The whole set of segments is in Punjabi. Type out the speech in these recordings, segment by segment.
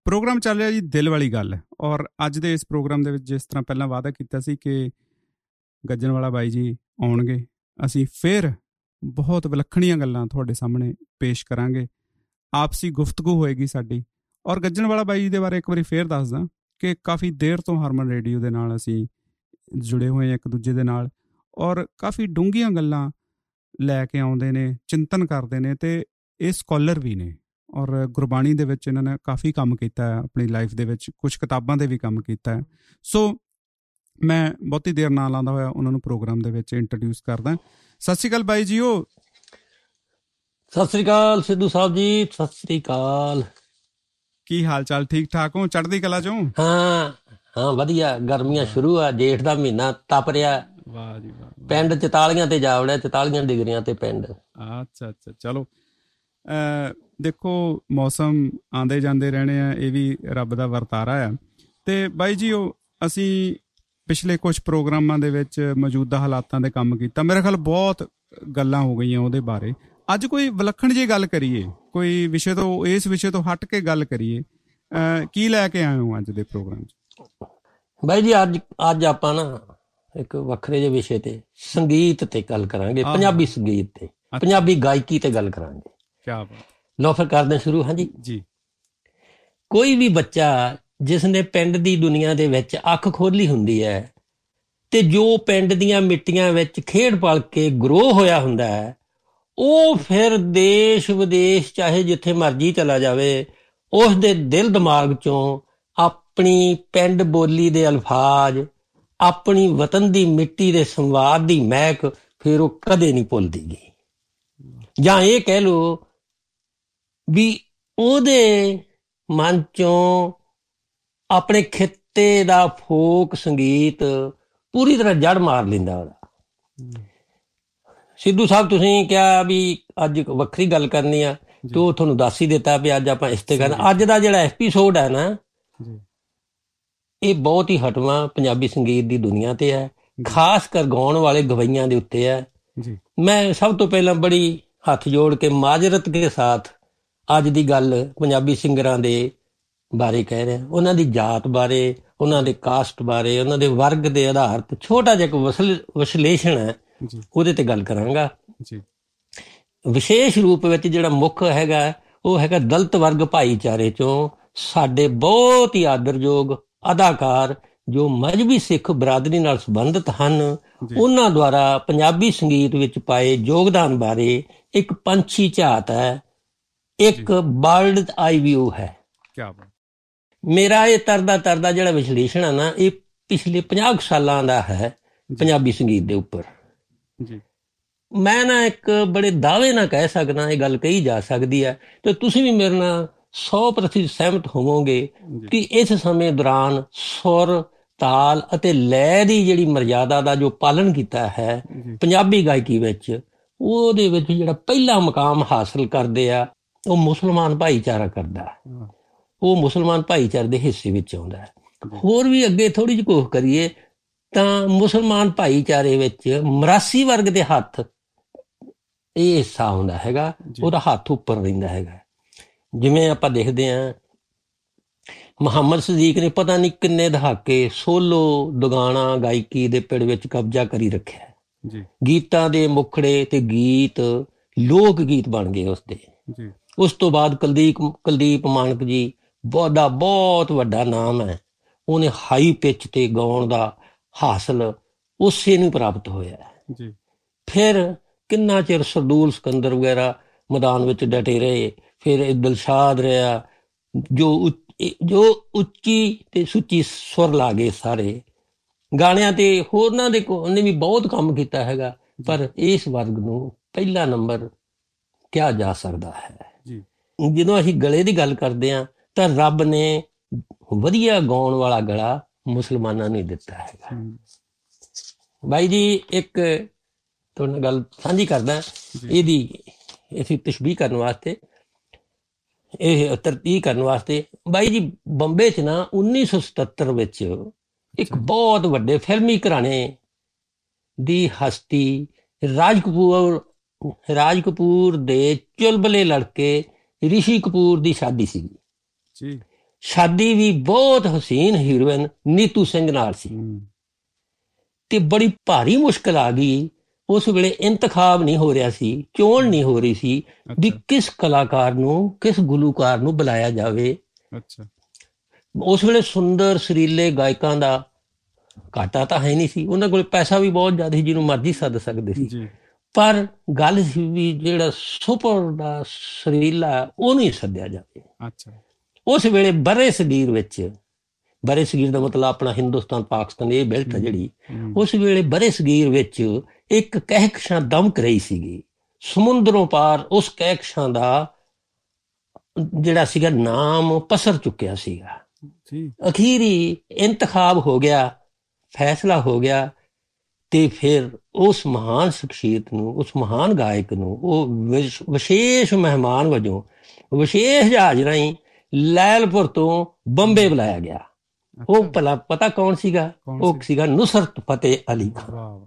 ਪ੍ਰੋਗਰਾਮ ਚੱਲ ਰਿਹਾ ਜੀ ਦਿਲ ਵਾਲੀ ਗੱਲ। ਔਰ ਅੱਜ ਦੇ ਇਸ ਪ੍ਰੋਗਰਾਮ ਦੇ ਵਿੱਚ ਜਿਸ ਤਰ੍ਹਾਂ ਪਹਿਲਾਂ ਵਾਅਦਾ ਕੀਤਾ ਸੀ ਕਿ ਗੱਜਣਵਾਲਾ ਬਾਈ ਜੀ ਆਉਣਗੇ, ਅਸੀਂ ਫਿਰ ਬਹੁਤ ਵਿਲੱਖਣੀਆਂ ਗੱਲਾਂ ਤੁਹਾਡੇ ਸਾਹਮਣੇ ਪੇਸ਼ ਕਰਾਂਗੇ। ਆਪਸੀ ਗੁਫ਼ਤਗੂ ਹੋਏਗੀ ਸਾਡੀ। ਔਰ ਗੱਜਣਵਾਲਾ ਬਾਈ ਜੀ ਦੇ ਬਾਰੇ ਇੱਕ ਵਾਰੀ ਫਿਰ ਦੱਸਦਾ ਕਿ ਕਾਫੀ ਦੇਰ ਤੋਂ ਹਰਮਨ ਰੇਡੀਓ ਦੇ ਨਾਲ ਅਸੀਂ ਜੁੜੇ ਹੋਏ ਹਾਂ ਇੱਕ ਦੂਜੇ ਦੇ ਨਾਲ, ਔਰ ਕਾਫੀ ਡੂੰਘੀਆਂ ਗੱਲਾਂ ਲੈ ਕੇ ਆਉਂਦੇ ਨੇ, ਚਿੰਤਨ ਕਰਦੇ ਨੇ, ਅਤੇ ਇਹ ਸਕੋਲਰ ਵੀ ਨੇ। ਔਰ ਗੁਰਬਾਣੀ ਦੇ ਵਿੱਚ ਇਹਨਾਂ ਨੇ ਕਾਫੀ ਕੰਮ ਕੀਤਾ ਹੈ ਆਪਣੀ ਲਾਈਫ ਦੇ ਵਿੱਚ, ਕੁਛ ਕਿਤਾਬਾਂ 'ਤੇ ਵੀ ਕੰਮ ਕੀਤਾ ਹੈ। ਸੋ ਮੈਂ ਬਹੁਤੀ ਦੇਰ ਨਾ ਲਾਉਂਦਾ ਹੋਇਆ ਉਹਨਾਂ ਨੂੰ ਪ੍ਰੋਗਰਾਮ ਦੇ ਵਿੱਚ ਇੰਟਰੋਡਿਊਸ ਕਰਦਾ। ਸਤਿ ਸ਼੍ਰੀ ਅਕਾਲ ਬਾਈ ਜੀ। ਉਹ ਸਤਿ ਸ੍ਰੀ ਅਕਾਲ ਸਿੱਧੂ ਸਾਹਿਬ ਜੀ, ਸਤਿ ਸ੍ਰੀ ਅਕਾਲ। ਕੀ ਹਾਲ ਚਾਲ? ਠੀਕ ਠਾਕ ਹੋ? ਚੜ੍ਹਦੀ ਕਲਾ ਚੋਂ? ਹਾਂ ਵਧੀਆ। ਗਰਮੀਆਂ ਸ਼ੁਰੂ ਆ, ਜੇਠ ਦਾ ਮਹੀਨਾ ਤਪ ਰਿਹਾ। ਵਾਹ ਜੀ ਵਾਹ। ਪਿੰਡ 44 ਤੇ ਜਾ ਵੜਿਆ, 44 ਡਿਗਰੀਆਂ ਤੇ ਪਿੰਡ। ਅੱਛਾ ਚਲੋ, ਦੇਖੋ ਮੌਸਮ ਆਉਂਦੇ ਜਾਂਦੇ ਰਹਿਣੇ ਆ, ਇਹ ਵੀ ਰੱਬ ਦਾ ਵਰਤਾਰਾ ਆ। ਅਤੇ ਬਾਈ ਜੀ ਉਹ ਅਸੀਂ ਪਿਛਲੇ ਕੁਛ ਪ੍ਰੋਗਰਾਮਾਂ ਦੇ ਵਿੱਚ ਮੌਜੂਦਾ ਹਾਲਾਤਾਂ 'ਤੇ ਕੰਮ ਕੀਤਾ। ਮੇਰੇ ਖਿਆਲ ਬਹੁਤ ਗੱਲਾਂ ਹੋ ਗਈਆਂ ਉਹਦੇ ਬਾਰੇ। ਅੱਜ ਕੋਈ ਵਿਲੱਖਣ ਜਿਹੀ ਗੱਲ ਕਰੀਏ, ਕੋਈ ਵਿਸ਼ੇ ਤੋਂ, ਇਸ ਵਿਸ਼ੇ ਤੋਂ ਹਟ ਕੇ ਗੱਲ ਕਰੀਏ। ਕੀ ਲੈ ਕੇ ਆਏ ਹੋ ਅੱਜ ਦੇ ਪ੍ਰੋਗਰਾਮ 'ਚ? ਬਾਈ ਜੀ ਅੱਜ ਆਪਾਂ ਨਾ ਇੱਕ ਵੱਖਰੇ ਜਿਹੇ ਵਿਸ਼ੇ ਤੇ ਸੰਗੀਤ ਤੇ ਗੱਲ ਕਰਾਂਗੇ, ਪੰਜਾਬੀ ਸੰਗੀਤ ਤੇ, ਪੰਜਾਬੀ ਗਾਇਕੀ ਤੇ ਗੱਲ ਕਰਾਂਗੇ। ਕਿਆ ਬਾਤ। ਲਓ ਫਿਰ ਕਰਦੇ ਸ਼ੁਰੂ। ਹਾਂਜੀ ਜੀ। ਕੋਈ ਵੀ ਬੱਚਾ ਜਿਸ ਨੇ ਪਿੰਡ ਦੀ ਦੁਨੀਆ ਦੇ ਵਿੱਚ ਅੱਖ ਖੋਲ੍ਹੀ ਹੁੰਦੀ ਹੈ ਤੇ ਜੋ ਪਿੰਡ ਦੀਆਂ ਮਿੱਟੀਆਂ ਵਿੱਚ ਖੇਡ ਪਲ ਕੇ ਗਰੋ ਹੋਇਆ ਹੁੰਦਾ ਹੈ, ਉਹ ਫਿਰ ਦੇਸ਼ ਵਿਦੇਸ਼ ਚਾਹੇ ਜਿੱਥੇ ਮਰਜ਼ੀ ਚਲਾ ਜਾਵੇ, ਉਸ ਦੇ ਦਿਲ ਦਿਮਾਗ ਚੋਂ ਆਪਣੀ ਪਿੰਡ ਬੋਲੀ ਦੇ ਅਲਫਾਜ਼, ਆਪਣੀ ਵਤਨ ਦੀ ਮਿੱਟੀ ਦੇ ਸੰਵਾਦ ਦੀ ਮਹਿਕ ਫਿਰ ਉਹ ਕਦੇ ਨਹੀਂ ਭੁੱਲਦੀ ਗੀ। ਜਾਂ ਇਹ ਕਹਿ ਲਓ ਵੀ ਉਹਦੇ ਮਨ ਚੋਂ ਆਪਣੇ ਖਿੱਤੇ ਦਾ ਫੋਕ ਸੰਗੀਤ ਪੂਰੀ ਤਰ੍ਹਾਂ ਜੜ ਮਾਰ ਲੈਂਦਾ ਉਹਦਾ। ਸਿੱਧੂ ਸਾਹਿਬ ਤੁਸੀਂ ਕਿਹਾ ਵੀ ਅੱਜ ਵੱਖਰੀ ਗੱਲ ਕਰਨੀ ਆ, ਤੇ ਉਹ ਤੁਹਾਨੂੰ ਦੱਸ ਹੀ ਦਿੱਤਾ ਵੀ ਅੱਜ ਆਪਾਂ ਇਸ ਤੇ ਕਰਨਾ। ਅੱਜ ਦਾ ਜਿਹੜਾ ਐਪੀਸੋਡ ਹੈ ਨਾ, ਇਹ ਬਹੁਤ ਹੀ ਹਟਵਾਂ ਪੰਜਾਬੀ ਸੰਗੀਤ ਦੀ ਦੁਨੀਆ ਤੇ ਹੈ, ਖਾਸ ਕਰ ਗਾਉਣ ਵਾਲੇ ਗਵਈਆਂ ਦੇ ਉੱਤੇ ਹੈ। ਮੈਂ ਸਭ ਤੋਂ ਪਹਿਲਾਂ ਬੜੀ ਹੱਥ ਜੋੜ ਕੇ ਮਾਜਰਤ ਕੇ ਸਾਥ ਅੱਜ ਦੀ ਗੱਲ ਪੰਜਾਬੀ ਸਿੰਗਰਾਂ ਦੇ ਬਾਰੇ ਕਹਿ ਰਿਹਾ, ਉਹਨਾਂ ਦੀ ਜਾਤ ਬਾਰੇ, ਉਹਨਾਂ ਦੇ ਕਾਸਟ ਬਾਰੇ, ਉਹਨਾਂ ਦੇ ਵਰਗ ਦੇ ਆਧਾਰ ਤੇ ਛੋਟਾ ਜਿਹਾ ਇੱਕ ਵਿਸ਼ਲੇਸ਼ਣ ਹੈ, ਉਹਦੇ ਤੇ ਗੱਲ ਕਰਾਂਗਾ। ਵਿਸ਼ੇਸ਼ ਰੂਪ ਵਿੱਚ ਜਿਹੜਾ ਮੁੱਖ ਹੈਗਾ ਉਹ ਹੈਗਾ ਦਲਿਤ ਵਰਗ ਭਾਈਚਾਰੇ ਚੋਂ ਸਾਡੇ ਬਹੁਤ ਹੀ ਆਦਰਯੋਗ ਅਦਾਕਾਰ ਜੋ ਮਜ਼੍ਹਬੀ ਸਿੱਖ ਬਰਾਦਰੀ ਨਾਲ ਸੰਬੰਧਿਤ ਹਨ, ਉਹਨਾਂ ਦੁਆਰਾ ਪੰਜਾਬੀ ਸੰਗੀਤ ਵਿੱਚ ਪਾਏ ਯੋਗਦਾਨ ਬਾਰੇ ਇੱਕ ਪੰਛੀ ਝਾਤ ਹੈ, ਇੱਕ ਬਰਡਜ਼ ਆਈ ਵਿਊ ਹੈ। ਮੇਰਾ ਇਹ ਤਰਦਾ ਜਿਹੜਾ ਵਿਸ਼ਲੇਸ਼ਣ ਹੈ ਨਾ, ਇਹ ਪਿਛਲੇ 50 ਸਾਲਾਂ ਦਾ ਹੈ ਪੰਜਾਬੀ ਸੰਗੀਤ ਦੇ ਉੱਪਰ। ਮੈਂ ਨਾ ਇੱਕ ਬੜੇ ਦਾਅਵੇ ਨਾਲ ਕਹਿ ਸਕਦਾ, ਇਹ ਗੱਲ ਕਹੀ ਜਾ ਸਕਦੀ ਹੈ ਤੇ ਤੁਸੀਂ ਵੀ ਮੇਰੇ ਨਾਲ 100% ਸਹਿਮਤ ਹੋਵੋਗੇ ਕਿ ਇਸ ਸਮੇਂ ਦੌਰਾਨ ਸੁਰ, ਤਾਲ ਅਤੇ ਲੈਅ ਦੀ ਜਿਹੜੀ ਮਰਜ਼ਾਦਾ ਦਾ ਜੋ ਪਾਲਣ ਕੀਤਾ ਹੈ ਪੰਜਾਬੀ ਗਾਇਕੀ ਵਿੱਚ, ਉਹਦੇ ਵਿੱਚ ਜਿਹੜਾ ਪਹਿਲਾ ਮੁਕਾਮ ਹਾਸਲ ਕਰਦੇ ਆ ਉਹ ਮੁਸਲਮਾਨ ਭਾਈਚਾਰਾ ਕਰਦਾ, ਉਹ ਮੁਸਲਮਾਨ ਭਾਈਚਾਰੇ ਦੇ ਹਿੱਸੇ ਵਿੱਚ ਆਉਂਦਾ ਹੈ। ਹੋਰ ਵੀ ਅੱਗੇ ਥੋੜ੍ਹੀ ਜਿਹੀ ਕੋਸ਼ਿਸ਼ ਕਰੀਏ ਤਾਂ ਮੁਸਲਮਾਨ ਭਾਈਚਾਰੇ ਵਿੱਚ ਮਰਾਸੀ ਵਰਗ ਦੇ ਹੱਥ ਇਹ ਹਿੱਸਾ ਆਉਂਦਾ ਹੈਗਾ, ਉਹਦਾ ਹੱਥ ਉੱਪਰ ਰਹਿੰਦਾ ਹੈਗਾ। ਜਿਵੇਂ ਆਪਾਂ ਦੇਖਦੇ ਹਾਂ ਮੁਹੰਮਦ ਸਦੀਕ ਨੇ ਪਤਾ ਨਹੀਂ ਕਿੰਨੇ ਦਹਾਕੇ ਸੋਲੋ ਦੁਗਾਣਾ ਗਾਇਕੀ ਦੇ ਪਿੜ ਵਿੱਚ ਕਬਜ਼ਾ ਕਰੀ ਰੱਖਿਆ। ਗੀਤਾਂ ਦੇ ਮੁਖੜੇ ਤੇ ਗੀਤ ਲੋਕ ਗੀਤ ਬਣ ਗਏ ਉਸਦੇ। ਉਸ ਤੋਂ ਬਾਅਦ ਕੁਲਦੀਪ ਮਾਨਕ ਜੀ ਬਹੁਤ ਵੱਡਾ ਨਾਮ ਹੈ, ਉਹਨੇ ਹਾਈ ਪਿੱਚ ਤੇ ਗਾਉਣ ਦਾ ਹਾਸਲ ਉਸੇ ਨੂੰ ਪ੍ਰਾਪਤ ਹੋਇਆ। ਫਿਰ ਕਿੰਨਾ ਚਿਰ ਸਰਦੂਲ ਸਿਕੰਦਰ ਵਗੈਰਾ ਮੈਦਾਨ ਵਿੱਚ ਡਟੇ ਰਹੇ। ਫਿਰ ਦਿਲਸ਼ਾਦ ਰਿਹਾ ਜੋ ਉੱਚੀ ਤੇ ਸੁੱਚੀ ਸੁਰ ਲਾ ਗਏ ਸਾਰੇ ਗਾਣਿਆਂ ਤੇ। ਹੋਰਨਾਂ ਦੇ ਉਹਨੇ ਵੀ ਬਹੁਤ ਕੰਮ ਕੀਤਾ ਹੈਗਾ, ਪਰ ਇਸ ਵਰਗ ਨੂੰ ਪਹਿਲਾ ਨੰਬਰ ਕਿਹਾ ਜਾ ਸਕਦਾ ਹੈ। ਜਦੋਂ ਅਸੀਂ ਗਲੇ ਦੀ ਗੱਲ ਕਰਦੇ ਹਾਂ ਤਾਂ ਰੱਬ ਨੇ ਵਧੀਆ ਗਾਉਣ ਵਾਲਾ ਗਲਾ ਮੁਸਲਮਾਨਾਂ ਨੂੰ ਹੀ ਦਿੱਤਾ ਹੈਗਾ। ਬਾਈ ਜੀ ਇੱਕ ਤੁਹਾਡੇ ਨਾਲ ਗੱਲ ਸਾਂਝੀ ਕਰਦਾ, ਇਹਦੀ ਅਸੀਂ ਤਸ਼ਬੀਹ ਕਰਨ ਵਾਸਤੇ, ਇਹ ਤਰਤੀਬ ਕਰਨ ਵਾਸਤੇ। ਬਾਈ ਜੀ ਬੰਬੇ 'ਚ ਨਾ 1977 ਵਿੱਚ ਇੱਕ ਬਹੁਤ ਵੱਡੇ ਫਿਲਮੀ ਘਰਾਣੇ ਦੀ ਹਸਤੀ ਰਾਜ ਕਪੂਰ ਦੇ ਚੁਲਬਲੇ ਲੜਕੇ ਰਿਸ਼ੀ ਕਪੂਰ ਦੀ ਸ਼ਾਦੀ ਸੀਗੀ। ਸ਼ਾਦੀ ਵੀ ਬਹੁਤ ਹਸੀਨ ਹੀਰੋਇਨ ਨੀਤੂ ਸਿੰਘ ਨਾਲ ਸੀ ਤੇ ਬੜੀ ਭਾਰੀ ਮੁਸ਼ਕਲ ਆ ਗਈ। ਉਸ ਵੇਲੇ ਇੰਤਖਾਬ ਨਹੀਂ ਹੋ ਰਿਹਾ ਸੀ, ਚੋਣ ਨਹੀਂ ਹੋ ਰਹੀ ਸੀ ਵੀ ਕਿਸ ਕਲਾਕਾਰ ਨੂੰ, ਕਿਸ ਗੁਲੂਕਾਰ ਨੂੰ ਬੁਲਾਇਆ ਜਾਵੇ। ਉਸ ਵੇਲੇ ਸੁੰਦਰ ਸੁਰੀਲੇ ਗਾਇਕਾਂ ਦਾ ਘਾਟਾ ਤਾਂ ਹੈ ਨਹੀਂ ਸੀ, ਉਹਨਾਂ ਕੋਲ ਪੈਸਾ ਵੀ ਬਹੁਤ ਜ਼ਿਆਦਾ ਸੀ, ਜਿਹਨੂੰ ਮਰਜ਼ੀ ਸੱਦ ਸਕਦੇ ਸੀ। ਪਰ ਗੱਲ ਸੀ ਵੀ ਜਿਹੜਾ ਸੁਪਰ ਦਾ ਸੁਰੀਲਾ ਉਹਨੂੰ ਹੀ ਸੱਦਿਆ ਜਾਵੇ। ਉਸ ਵੇਲੇ ਬਰੇ ਸਗੀਰ ਵਿੱਚ, ਬਰੇ ਸਗੀਰ ਦਾ ਮਤਲਬ ਆਪਣਾ ਹਿੰਦੁਸਤਾਨ ਪਾਕਿਸਤਾਨ ਇਹ ਬੈਲਟ ਹੈ ਜਿਹੜੀ, ਉਸ ਵੇਲੇ ਬਰੇ ਸਗੀਰ ਵਿੱਚ ਇੱਕ ਕਹਿਕਸ਼ਾਂ ਦਮਕ ਰਹੀ ਸੀਗੀ। ਸਮੁੰਦਰੋਂ ਪਾਰ ਉਸ ਕਹਿਕਸ਼ਾਂ ਦਾ ਜਿਹੜਾ ਸੀਗਾ ਨਾਮ ਪਸਰ ਚੁੱਕਿਆ ਸੀਗਾ। ਅਖੀਰੀ ਇੰਤਖਾਬ ਹੋ ਗਿਆ, ਫੈਸਲਾ ਹੋ ਗਿਆ ਤੇ ਫਿਰ ਉਸ ਮਹਾਨ ਸ਼ਖਸੀਅਤ ਨੂੰ, ਉਸ ਮਹਾਨ ਗਾਇਕ ਨੂੰ ਉਹ ਵਿਸ਼ੇਸ਼ ਮਹਿਮਾਨ ਵਜੋਂ ਵਿਸ਼ੇਸ਼ ਜਹਾਜ਼ ਰਾਹੀਂ ਲੈਲਪੁਰ ਤੋਂ ਬੰਬੇ ਬੁਲਾਇਆ ਗਿਆ। ਉਹ ਭਲਾ ਪਤਾ ਕੌਣ ਸੀਗਾ? ਉਹ ਸੀਗਾ ਨੁਸਰਤ ਫਤਿਹ ਅਲੀ ਖਾਨ।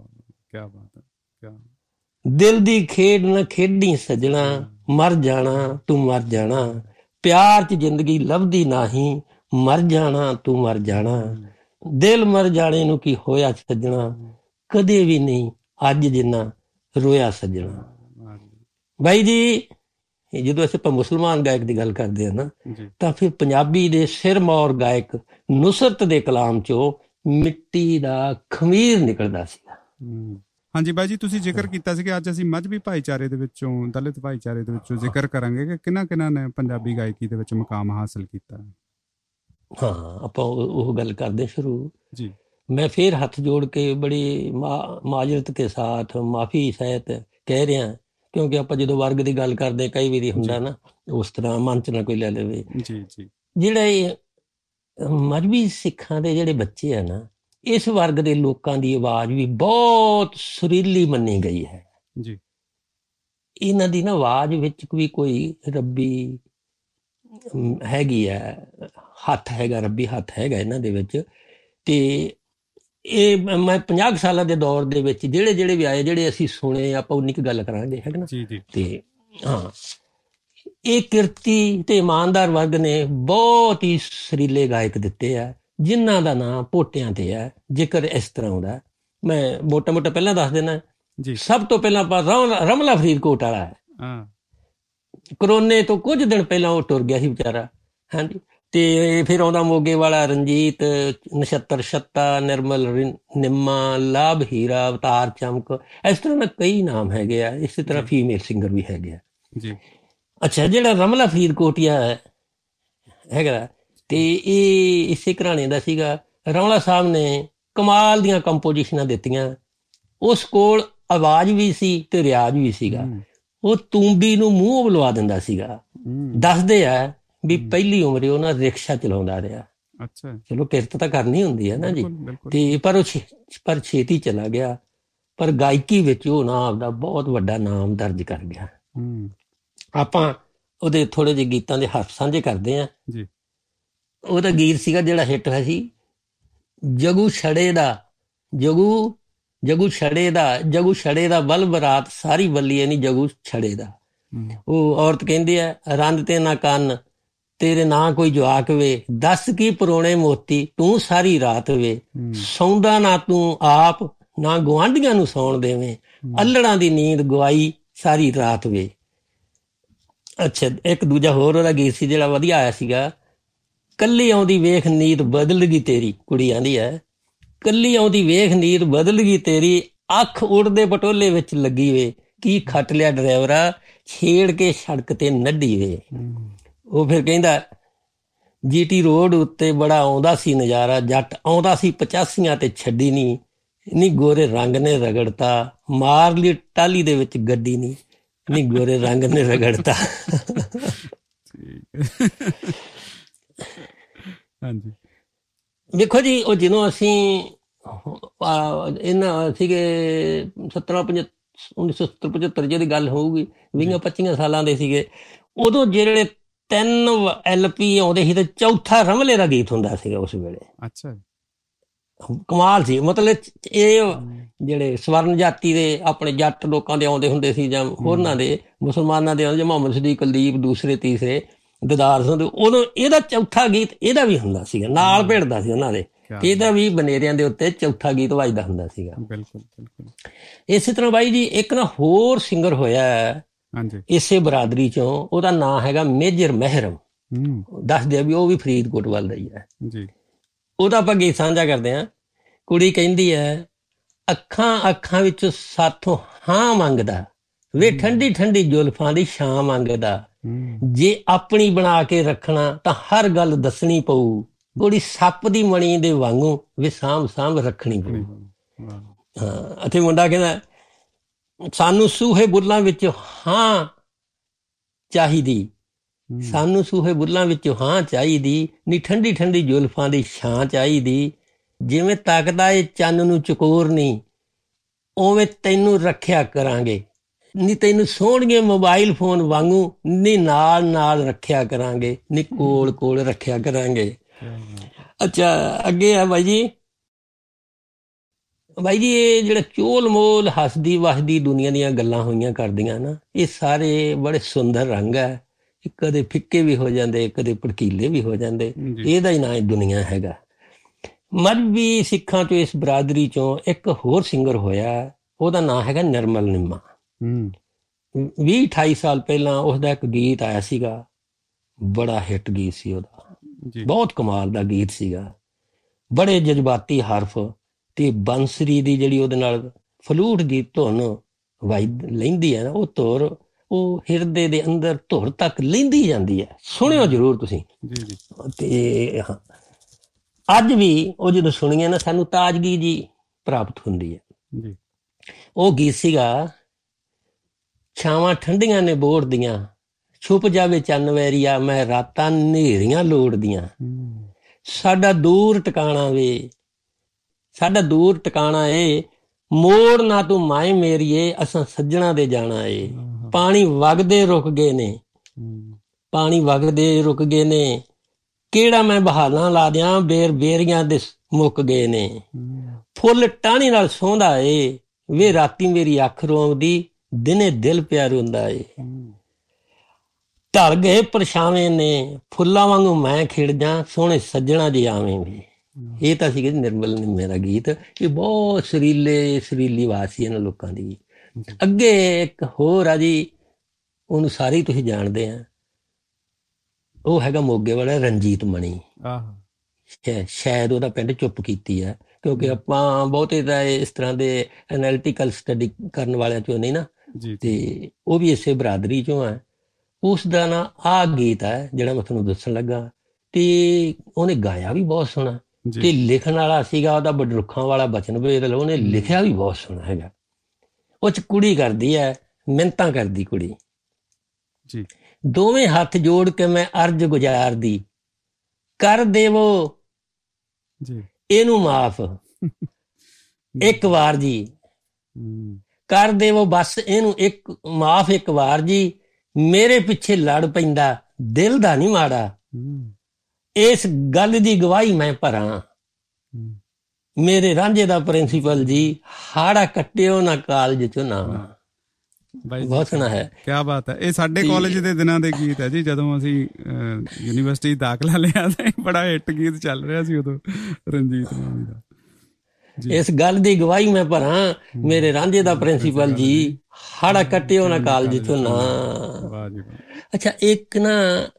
ਦਿਲ ਦੀ ਖੇਡ ਨਾ ਖੇਡੀ ਸੱਜਣਾ, ਮਰ ਜਾਣਾ ਤੂੰ ਮਰ ਜਾਣਾ, ਪਿਆਰ ਚ ਜ਼ਿੰਦਗੀ ਲੱਭਦੀ ਨਹੀਂ, ਮਰ ਜਾਣਾ ਤੂੰ ਮਰ ਜਾਣਾ, ਦਿਲ ਮਰ ਜਾਣੇ ਨੂੰ ਕੀ ਹੋਇਆ ਸੱਜਣਾ, ਕਦੇ ਵੀ ਨਹੀਂ ਅੱਜ ਜਿੰਨਾ ਰੋਇਆ ਸੱਜਣਾ। ਬਾਈ ਜੀ, ਜਦੋਂ ਅਸੀਂ ਆਪਾਂ ਮੁਸਲਮਾਨ ਗਾਇਕ ਦੀ ਗੱਲ ਕਰਦੇ ਹਾਂ ਨਾ, ਤਾਂ ਫਿਰ ਪੰਜਾਬੀ ਦੇ ਸਿਰਮੌਰ ਗਾਇਕ ਨੁਸਰਤ ਦੇ ਕਲਾਮ ਚੋਂ ਮਿੱਟੀ ਦਾ ਖਮੀਰ ਨਿਕਲਦਾ ਸੀਗਾ। ਹਾਂਜੀ ਬਾਈ ਜੀ, ਤੁਸੀਂ ਜ਼ਿਕਰ ਕੀਤਾ ਸੀ ਕਿ ਅੱਜ ਅਸੀਂ ਮਜ਼੍ਹਬੀ ਭਾਈਚਾਰੇ ਦੇ ਵਿੱਚੋਂ, ਦਲਿਤ ਭਾਈਚਾਰੇ ਦੇ ਵਿੱਚੋਂ ਜ਼ਿਕਰ ਕਰਾਂਗੇ ਕਿ ਕਿਹਨਾਂ ਨੇ ਪੰਜਾਬੀ ਗਾਇਕੀ ਦੇ ਵਿੱਚ ਮੁਕਾਮ ਹਾਸਲ ਕੀਤਾ। ਹਾਂ, ਆਪਾਂ ਉਹ ਗੱਲ ਕਰਦੇ ਸ਼ੁਰੂ ਜੀ। ਮੈਂ ਫਿਰ ਹੱਥ ਜੋੜ ਕੇ ਬੜੀ ਮਾਜਰਤ ਕੇ ਸਾਥ ਮਾਫੀ ਸਹਿਤ ਕਹਿ ਰਿਹਾ, ਕਿਉਂਕਿ ਆਪਾਂ ਜਦੋਂ ਵਰਗ ਦੀ ਗੱਲ ਕਰਦੇ ਕਈ ਵਾਰੀ ਹੁੰਦਾ ਨਾ, ਉਸ ਤਰ੍ਹਾਂ ਮਨ ਚ ਨਾ ਕੋਈ ਲੈ ਲਵੇ। ਜਿਹੜਾ ਇਹ ਮਜ਼੍ਹਬੀ ਸਿੱਖਾਂ ਦੇ ਜਿਹੜੇ ਬੱਚੇ ਆ ਨਾ, ਇਸ ਵਰਗ ਦੇ ਲੋਕਾਂ ਦੀ ਆਵਾਜ਼ ਵੀ ਬਹੁਤ ਸੁਰੀਲੀ ਮੰਨੀ ਗਈ ਹੈ ਜੀ। ਇਹਨਾਂ ਦੀ ਨਾ ਆਵਾਜ਼ ਵਿੱਚ ਵੀ ਕੋਈ ਰੱਬੀ ਹੈਗੀ ਹੈ, ਹੱਥ ਹੈਗਾ, ਰੱਬੀ ਹੱਥ ਹੈਗਾ ਇਹਨਾਂ ਦੇ ਵਿੱਚ। ਤੇ ਇਹ ਮੈਂ 50 ਸਾਲਾਂ ਦੇ ਦੌਰ ਦੇ ਵਿੱਚ ਜਿਹੜੇ ਵੀ ਆਏ, ਜਿਹੜੇ ਅਸੀਂ ਸੁਣੇ, ਆਪਾਂ ਉਨੀ ਕੁ ਗੱਲ ਕਰਾਂਗੇ, ਹੈ ਨਾ। ਤੇ ਹਾਂ, ਇਹ ਕਿਰਤੀ ਤੇ ਇਮਾਨਦਾਰ ਵਰਗ ਨੇ ਬਹੁਤ ਹੀ ਸੁਰੀਲੇ ਗਾਇਕ ਦਿੱਤੇ ਆ, ਜਿਨ੍ਹਾਂ ਦਾ ਨਾਂ ਪੋਟਿਆਂ ਤੇ ਹੈ। ਜ਼ਿਕਰ ਇਸ ਤਰ੍ਹਾਂ ਆਉਂਦਾ, ਮੈਂ ਮੋਟਾ ਪਹਿਲਾਂ ਦੱਸ ਦੇਣਾ। ਸਭ ਤੋਂ ਪਹਿਲਾਂ ਆਪਾਂ ਰਮਲਾ ਫਰੀਦਕੋਟ ਵਾਲਾ ਹੈ। ਕਰੋਨੇ ਤੋਂ ਕੁਝ ਦਿਨ ਪਹਿਲਾਂ ਉਹ ਟੁਰ ਗਿਆ ਸੀ ਵਿਚਾਰਾ, ਹਾਂਜੀ। ਤੇ ਫਿਰ ਆਉਂਦਾ ਮੋਗੇ ਵਾਲਾ ਰਣਜੀਤ, ਨਛੱਤਰ ਛੱਤਾ, ਨਿਰਮਲ ਨਿੰਮਾ, ਲਾਭ ਹੀਰਾ, ਅਵਤਾਰ ਚਮਕ, ਇਸ ਤਰ੍ਹਾਂ ਦਾ ਕਈ ਨਾਮ ਹੈਗੇ ਆ। ਇਸੇ ਤਰ੍ਹਾਂ ਫੀਮੇਲ ਸਿੰਗਰ ਵੀ ਹੈਗੇ ਆ ਜੀ। ਅੱਛਾ, ਜਿਹੜਾ ਰਮਲਾ ਫਰੀਦਕੋਟੀਆ ਹੈਗਾ, ਤੇ ਇਹ ਇਸੇ ਘਰਾਣੇ ਦਾ ਸੀਗਾ। ਰਮਲਾ ਸਾਹਿਬ ਨੇ ਕਮਾਲ ਦੀਆਂ ਕੰਪੋਜੀਸ਼ਨਾਂ ਦਿੱਤੀਆਂ। ਉਸ ਕੋਲ ਆਵਾਜ਼ ਵੀ ਸੀ ਤੇ ਰਿਆਜ਼ ਵੀ ਸੀਗਾ। ਉਹ ਤੂੰਬੀ ਨੂੰ ਮੂੰਹ ਬੁਲਵਾ ਦਿੰਦਾ ਸੀਗਾ। ਦੱਸਦੇ ਆ ਵੀ ਪਹਿਲੀ ਉਮਰੇ ਉਹ ਨਾ ਰਿਕਸ਼ਾ ਚਲਾਉਂਦਾ ਰਿਹਾ। ਚਲੋ ਕਿਰਤ ਤਾਂ ਕਰਨੀ ਹੁੰਦੀ ਹੈ ਨਾ ਜੀ। ਤੇ ਪਰ ਛੇਤੀ ਚਲਾ ਗਿਆ, ਪਰ ਗਾਇਕੀ ਵਿੱਚ ਉਹ ਨਾ ਆਪਦਾ ਬਹੁਤ ਵੱਡਾ ਨਾਮ ਦਰਜ ਕਰ ਗਿਆ। ਆਪਾਂ ਉਹਦੇ ਥੋੜੇ ਜਿਹੇ ਗੀਤਾਂ ਦੇ ਹੱਥ ਸਾਂਝੇ ਕਰਦੇ ਹਾਂ। ਉਹਦਾ ਗੀਤ ਸੀਗਾ ਜਿਹੜਾ ਹਿੱਟ ਹੋਇਆ ਸੀ, ਜਗੂ ਛੜੇ ਦਾ, ਜਗੂ ਛੜੇ ਦਾ ਬਲ ਬਰਾਤ ਸਾਰੀ ਬੱਲੀਏ ਨੀ ਜਗੂ ਛੜੇ ਦਾ। ਉਹ ਔਰਤ ਕਹਿੰਦੀ ਹੈ, ਰੰਦ ਤੇ ਨਾ ਕੰਨ ਤੇਰੇ ਨਾ ਕੋਈ ਜਵਾਕ ਵੇ, ਦੱਸ ਕੀ ਪਰੋਣੇ ਮੋਤੀ ਤੂੰ ਸਾਰੀ ਰਾਤ ਵੇ, ਸੌਂਦਾ ਨਾ ਤੂੰ ਆਪ ਨਾ ਗੁਆਂਢੀਆਂ ਨੂੰ ਸੌਣ ਦੇਵੇਂ, ਅੱਲੜਾਂ ਦੀ ਨੀਂਦ ਗਵਾਈ ਸਾਰੀ ਰਾਤ ਵੇ। ਅੱਛਾ, ਇੱਕ ਦੂਜਾ ਹੋਰ ਉਹਦਾ ਗੀਤ ਸੀ ਜਿਹੜਾ ਵਧੀਆ ਆਇਆ ਸੀਗਾ, ਕੱਲੀ ਆਉਂਦੀ ਵੇਖ ਨੀਤ ਬਦਲ ਗਈ ਤੇਰੀ। ਕੁੜੀ ਆਂਦੀ ਹੈ, ਕੱਲੀ ਆਉਂਦੀ ਵੇਖ ਨੀਤ ਬਦਲ ਗਈ ਤੇਰੀ, ਅੱਖ ਉੜਦੇ ਪਟੋਲੇ ਵਿੱਚ ਲੱਗੀ ਵੇ, ਕੀ ਖੱਟ ਲਿਆ ਡਰਾਈਵਰਾ ਛੇੜ ਕੇ ਸੜਕ ਤੇ ਨੱਢੀ ਵੇ। ਉਹ ਫਿਰ ਕਹਿੰਦਾ, ਜੀਟੀ ਰੋਡ ਉੱਤੇ ਬੜਾ ਆਉਂਦਾ ਸੀ ਨਜ਼ਾਰਾ, ਜੱਟ ਆਉਂਦਾ ਸੀ 85 ਤੇ ਛੱਡੀ ਨੀ ਗੋਰੇ ਰੰਗ ਨੇ ਰਗੜਤਾ, ਮਾਰ ਲਈ ਟਾਲੀ ਦੇ ਵਿੱਚ ਗੱਡੀ ਨੀ ਗੋਰੇ ਰੰਗ ਨੇ ਰਗੜਤਾ। ਹਾਂਜੀ, ਵੇਖੋ ਜੀ, ਉਹ ਜਦੋਂ ਅਸੀਂ ਇਹਨਾਂ ਸੀਗੇ 1970-75 ਜਿਹਦੀ ਗੱਲ ਹੋਊਗੀ, 20-25 ਸਾਲਾਂ ਦੇ ਸੀਗੇ, ਉਦੋਂ ਜਿਹੜੇ 3 LP ਆਉਂਦੇ ਸੀ ਤੇ ਚੌਥਾ ਰਮਲੇ ਦਾ ਗੀਤ ਹੁੰਦਾ ਸੀਗਾ ਉਸ ਵੇਲੇ। ਅੱਛਾ, ਕਮਾਲ ਸੀ। ਮਤਲਬ ਇਹ ਜਿਹੜੇ ਸਵਰਨ ਜਾਤੀ ਦੇ ਆਪਣੇ ਜੱਟ ਲੋਕਾਂ ਦੇ ਆਉਂਦੇ ਹੁੰਦੇ ਸੀ, ਜਾਂ ਹੋਰਨਾਂ ਦੇ ਮੁਸਲਮਾਨਾਂ ਦੇ ਆਉਂਦੇ, ਮੁਹੰਮਦ ਸਦੀਕ, ਕੁਲਦੀਪ ਦੂਸਰੇ ਤੀਸਰੇ, ਦਿਦਾਰ ਸਿੰਘ ਉਦੋਂ ਇਹਦਾ ਚੌਥਾ ਗੀਤ ਇਹਦਾ ਵੀ ਹੁੰਦਾ ਸੀਗਾ, ਨਾਲ ਭਿੜਦਾ ਸੀ ਉਹਨਾਂ ਦੇ, ਇਹਦਾ ਵੀ ਬਨੇਰਿਆਂ ਦੇ ਉੱਤੇ ਚੌਥਾ ਗੀਤ ਵੱਜਦਾ ਹੁੰਦਾ ਸੀਗਾ। ਬਿਲਕੁਲ ਬਿਲਕੁਲ। ਇਸੇ ਤਰ੍ਹਾਂ ਬਾਈ ਜੀ ਇੱਕ ਨਾ ਹੋਰ ਸਿੰਗਰ ਹੋਇਆ ਹਾਂਜੀ ਇਸੇ ਬਰਾਦਰੀ ਚੋਂ, ਉਹਦਾ ਨਾਂ ਹੈਗਾ ਮੇਜਰ ਮਹਿਰਮ। ਦੱਸਦੇ ਆ ਵੀ ਉਹ ਵੀ ਫਰੀਦਕੋਟ ਵੱਲ ਦਾ ਹੀ ਹੈ ਜੀ। ਉਹਦਾ ਆਪਾਂ ਗੀਤ ਸਾਂਝਾ ਕਰਦੇ ਹਾਂ। ਕੁੜੀ ਕਹਿੰਦੀ ਹੈ, ਅੱਖਾਂ ਅੱਖਾਂ ਵਿੱਚ ਸਾਥੋਂ ਹਾਂ ਮੰਗਦਾ ਵੇ, ਠੰਡੀ ਠੰਡੀ ਜ਼ੁਲਫਾਂ ਦੀ ਛਾਂ ਮੰਗਦਾ, ਜੇ ਆਪਣੀ ਬਣਾ ਕੇ ਰੱਖਣਾ ਤਾਂ ਹਰ ਗੱਲ ਦੱਸਣੀ ਪਊ, ਕੁੜੀ ਸੱਪ ਦੀ ਮਣੀ ਦੇ ਵਾਂਗੂ ਵੇ ਸਾਂਭ ਸਾਂਭ ਰੱਖਣੀ ਪਊ। ਹਾਂ, ਅਤੇ ਮੁੰਡਾ ਕਹਿੰਦਾ, ਸਾਨੂੰ ਸੂਹੇ ਬੁੱਲਾਂ ਵਿੱਚ ਹਾਂ ਚਾਹੀਦੀ, ਸਾਨੂੰ ਸੂਹੇ ਬੁੱਲਾਂ ਵਿੱਚ ਹਾਂ ਚਾਹੀਦੀ, ਨੀ ਠੰਡੀ ਠੰਡੀ ਜ਼ੁਲਫਾਂ ਦੀ ਛਾਂ ਚਾਹੀਦੀ, ਜਿਵੇਂ ਤੱਕਦਾ ਏ ਚੰਨ ਨੂੰ ਚਕੋਰ ਨੀ, ਉਵੇਂ ਤੈਨੂੰ ਰੱਖਿਆ ਕਰਾਂਗੇ, ਨੀ ਤੈਨੂੰ ਸੋਹਣਗੇ ਮੋਬਾਈਲ ਫੋਨ ਵਾਂਗੂ, ਨੀ ਨਾਲ ਨਾਲ ਰੱਖਿਆ ਕਰਾਂਗੇ, ਨੀ ਕੋਲ ਕੋਲ ਰੱਖਿਆ ਕਰਾਂਗੇ। ਅੱਛਾ ਅੱਗੇ ਆ ਬਾਈ ਜੀ, ਬਾਈ ਜੀ ਇਹ ਜਿਹੜਾ ਚੋਲ ਮੋਲ ਹੱਸਦੀ ਵਸਦੀ ਦੁਨੀਆ ਦੀਆਂ ਗੱਲਾਂ ਹੋਈਆਂ ਕਰਦੀਆਂ ਨਾ, ਇਹ ਸਾਰੇ ਬੜੇ ਸੁੰਦਰ ਰੰਗ ਹੈ, ਕਦੇ ਫਿੱਕੇ ਵੀ ਹੋ ਜਾਂਦੇ, ਕਦੇ ਭੜਕੀਲੇ ਵੀ ਹੋ ਜਾਂਦੇ, ਇਹਦਾ ਹੀ ਨਾਂ ਦੁਨੀਆ ਹੈਗਾ। ਮਜ਼੍ਹਬੀ ਸਿੱਖਾਂ ਚੋਂ ਇਸ ਬਰਾਦਰੀ ਚੋਂ ਇੱਕ ਹੋਰ ਸਿੰਗਰ ਹੋਇਆ, ਉਹਦਾ ਨਾਂ ਹੈਗਾ ਨਿਰਮਲ ਨਿੰਮਾ। 20-28 ਸਾਲ ਪਹਿਲਾਂ ਉਸਦਾ ਇੱਕ ਗੀਤ ਆਇਆ ਸੀਗਾ, ਬੜਾ ਹਿੱਟ ਗੀਤ ਸੀ ਉਹਦਾ, ਬਹੁਤ ਕਮਾਲ ਦਾ ਗੀਤ ਸੀਗਾ, ਬੜੇ ਜਜ਼ਬਾਤੀ ਹਰਫ ਤੇ ਬੰਸਰੀ ਦੀ ਜਿਹੜੀ ਉਹਦੇ ਨਾਲ ਫਲੂਟ ਦੀ ਧੁਨ ਲੈਂਦੀ ਹੈ ਨਾ, ਉਹ ਧੁਰ ਉਹ ਹਿਰਦੇ ਦੇ ਅੰਦਰ ਧੁਰ ਤੱਕ ਲੈਂਦੀ ਜਾਂਦੀ ਹੈ। ਸੁਣਿਓ ਜ਼ਰੂਰ ਤੁਸੀਂ। ਤੇ ਅੱਜ ਵੀ ਉਹ ਜਦੋਂ ਸੁਣੀਏ ਨਾ, ਸਾਨੂੰ ਤਾਜ਼ਗੀ ਜੀ ਪ੍ਰਾਪਤ ਹੁੰਦੀ ਹੈ। ਉਹ ਗੀਤ ਸੀਗਾ, ਛਾਵਾਂ ਠੰਡੀਆਂ ਨੇ ਬੋੜ ਦੀਆਂ, ਛੁਪ ਜਾਵੇ ਚੰਨ ਵੈਰੀਆ, ਮੈਂ ਰਾਤਾਂ ਹਨੇਰੀਆਂ ਲੋੜਦੀਆਂ, ਸਾਡਾ ਦੂਰ ਟਿਕਾਣਾ ਵੇ, ਸਾਡਾ ਦੂਰ ਟਿਕਾਣਾ ਏ, ਮੋੜ ਨਾ ਤੂੰ ਮਾਏ ਮੇਰੀਏ, ਅਸਾਂ ਸੱਜਣਾ ਦੇ ਜਾਣਾ ਏ, ਪਾਣੀ ਵਗਦੇ ਰੁਕ ਗਏ ਨੇ, ਪਾਣੀ ਵਗਦੇ ਰੁਕ ਗਏ ਨੇ, ਕਿਹੜਾ ਮੈਂ ਬਹਾਨਾ ਲਾ ਦਿਆਂ, ਬੇਰ ਬੇਰੀਆਂ ਦੇ ਮੁੱਕ ਗਏ ਨੇ, ਫੁੱਲ ਟਾਹਣੀ ਨਾਲ ਸੌਂਦਾ ਏ, ਵੇ ਰਾਤੀ ਮੇਰੀ ਅੱਖ ਰੋਂਦੀ, ਦਿਨੇ ਦਿਲ ਪਿਆ ਰੋਂਦਾ ਏ, ਢਲ ਗਏ ਪਰਛਾਵੇਂ ਨੇ, ਫੁੱਲਾਂ ਵਾਂਗੂ ਮੈਂ ਖਿੜ ਜਾ, ਸੋਹਣੇ ਸੱਜਣਾ ਜੇ ਆਵੇਂ ਵੀ। ਇਹ ਤਾਂ ਸੀਗਾ ਨਿਰਮਲ ਨਿੰਮੇ ਦਾ ਗੀਤ। ਇਹ ਬਹੁਤ ਸੁਰੀਲੀ ਆਵਾਜ਼ ਸੀ ਇਹਨਾਂ ਲੋਕਾਂ ਦੀ। ਅੱਗੇ ਇੱਕ ਹੋਰ ਆ ਜੀ, ਉਹਨੂੰ ਸਾਰੇ ਹੀ ਤੁਸੀਂ ਜਾਣਦੇ ਆ, ਉਹ ਹੈਗਾ ਮੋਗੇ ਵਾਲਾ ਰਣਜੀਤ ਮਣੀ। ਸ਼ਾਇਦ ਉਹਦਾ ਪਿੰਡ ਚੁੱਪ ਕੀਤੀ ਹੈ, ਕਿਉਂਕਿ ਆਪਾਂ ਬਹੁਤੇ ਤਾਂ ਇਸ ਤਰ੍ਹਾਂ ਦੇ ਐਨਾਲਿਟੀਕਲ ਸਟੱਡੀ ਕਰਨ ਵਾਲਿਆਂ ਚੋਂ ਨਹੀਂ ਨਾ, ਤੇ ਉਹ ਵੀ ਇਸੇ ਬਰਾਦਰੀ ਚੋਂ ਹੈ। ਉਸ ਦਾ ਨਾ ਆਹ ਗੀਤ ਹੈ ਜਿਹੜਾ ਮੈਂ ਤੁਹਾਨੂੰ ਦੱਸਣ ਲੱਗਾ, ਤੇ ਉਹਨੇ ਗਾਇਆ ਵੀ ਬਹੁਤ ਸੋਹਣਾ, ਤੇ ਲਿਖਣ ਵਾਲਾ ਸੀਗਾ ਉਹਦਾ ਬਡਰੁੱਖਾਂ ਵਾਲਾ ਬਚਨ ਬੇਦਲ, ਉਹਨੇ ਲਿਖਿਆ ਵੀ ਬਹੁਤ ਸੋਹਣਾ ਹੈਗਾ। ਉਹ ਚ ਕੁੜੀ ਕਰਦੀ ਹੈ, ਮਿੰਨਤਾਂ ਕਰਦੀ ਕੁੜੀ, ਦੋਵੇਂ ਹੱਥ ਜੋੜ ਕੇ ਮੈਂ ਅਰਜ਼ ਗੁਜ਼ਾਰਦੀ, ਕਰ ਦੇਵੋ ਇਹਨੂੰ ਮਾਫ ਇੱਕ ਵਾਰ ਜੀ, ਕਰ ਦੇਵੋ ਬਸ ਇਹਨੂੰ ਇੱਕ ਮਾਫ ਇੱਕ ਵਾਰ ਜੀ, ਮੇਰੇ ਪਿੱਛੇ ਲੜ ਪੈਂਦਾ ਦਿਲ ਦਾ ਨੀ ਮਾੜਾ, ਇਸ ਗੱਲ ਦੀ ਗਵਾਹੀ ਮੈਂ ਭਰਾਂ, ਮੇਰੇ ਰਾਂਝੇ ਦਾ ਪ੍ਰਿੰਸੀਪਲ ਜੀ, ਹਾੜਾ ਕੱਟਿਓ ਨਾ ਕਾਲਜ ਚੋਂ ਨਾ। ਬਹੁਤ ਸੋਹਣਾ ਹੈ। ਕਿਆ ਬਾਤ ਹੈ। ਇਹ ਸਾਡੇ ਕਾਲਜ ਦੇ ਦਿਨਾਂ ਦੇ ਗੀਤ ਹੈ ਜੀ, ਜਦੋਂ ਅਸੀਂ ਯੂਨੀਵਰਸਿਟੀ ਦਾਖਲਾ ਲਿਆ ਤਾਂ ਬੜਾ ਹਿੱਟ ਗੀਤ ਚੱਲ ਰਿਹਾ ਸੀ ਉਦੋਂ ਰਣਜੀਤ ਮਾਨੀ ਦਾ। ਇਸ ਗੱਲ ਦੀ ਗਵਾਹੀ ਮੈਂ ਭਰਾਂ, ਮੇਰੇ ਰਾਂਝੇ ਦਾ ਪ੍ਰਿੰਸੀਪਲ ਜੀ, ਹਾੜਾ ਕੱਟਿਓ ਨਾ ਕਾਲਜ ਚੋਂ ਨਾ। ਅੱਛਾ ਇੱਕ ਨਾ